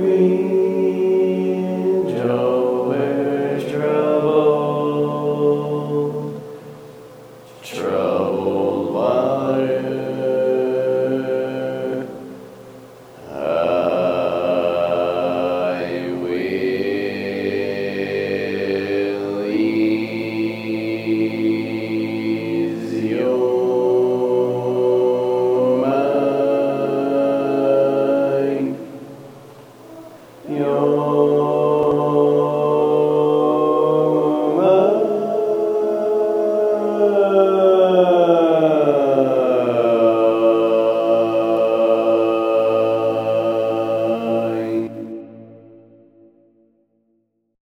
Where's trouble? Troubled water. I will ease your mind. Your mind.